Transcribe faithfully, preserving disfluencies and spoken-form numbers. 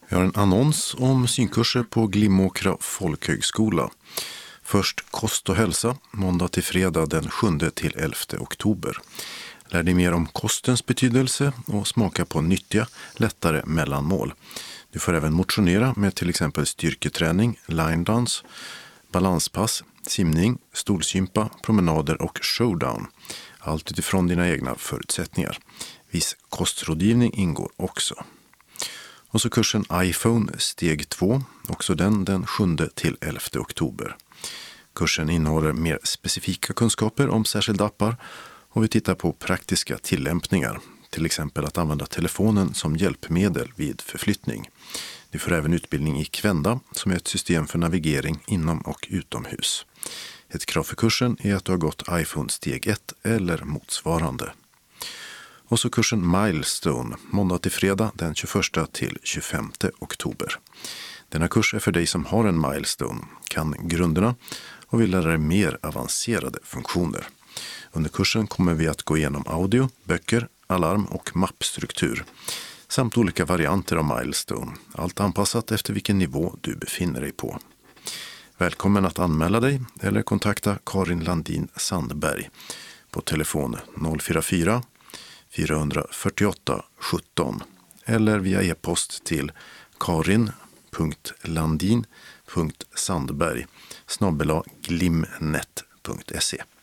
Vi har en annons om synkurser på Glimåkra folkhögskola. Först kost och hälsa, måndag till fredag den sjunde till elfte oktober. Lär dig mer om kostens betydelse och smaka på nyttiga, lättare mellanmål. Du får även motionera med till exempel styrketräning, linedans, balanspass, simning, stolsgympa, promenader och showdown. Allt utifrån dina egna förutsättningar. Viss kostrådgivning ingår också. Och så kursen iPhone steg två, också den den sjunde till elfte oktober. Kursen innehåller mer specifika kunskaper om särskilda appar och vi tittar på praktiska tillämpningar. Till exempel att använda telefonen som hjälpmedel vid förflyttning. Du får även utbildning i Kvenda som är ett system för navigering inom och utomhus. Ett krav för kursen är att du har gått iPhone steg ett eller motsvarande. Och så kursen Milestone, måndag till fredag den tjugoförsta till tjugofemte oktober. Denna kurs är för dig som har en Milestone, kan grunderna och vill lära dig mer avancerade funktioner. Under kursen kommer vi att gå igenom audio, böcker, alarm och mappstruktur samt olika varianter av Milestone, allt anpassat efter vilken nivå du befinner dig på. Välkommen att anmäla dig eller kontakta Karin Landin Sandberg på telefon noll fyra fyra fyra fyra åtta sjutton eller via e-post till karin punkt landin punkt sandberg snabel-a glimnet punkt se.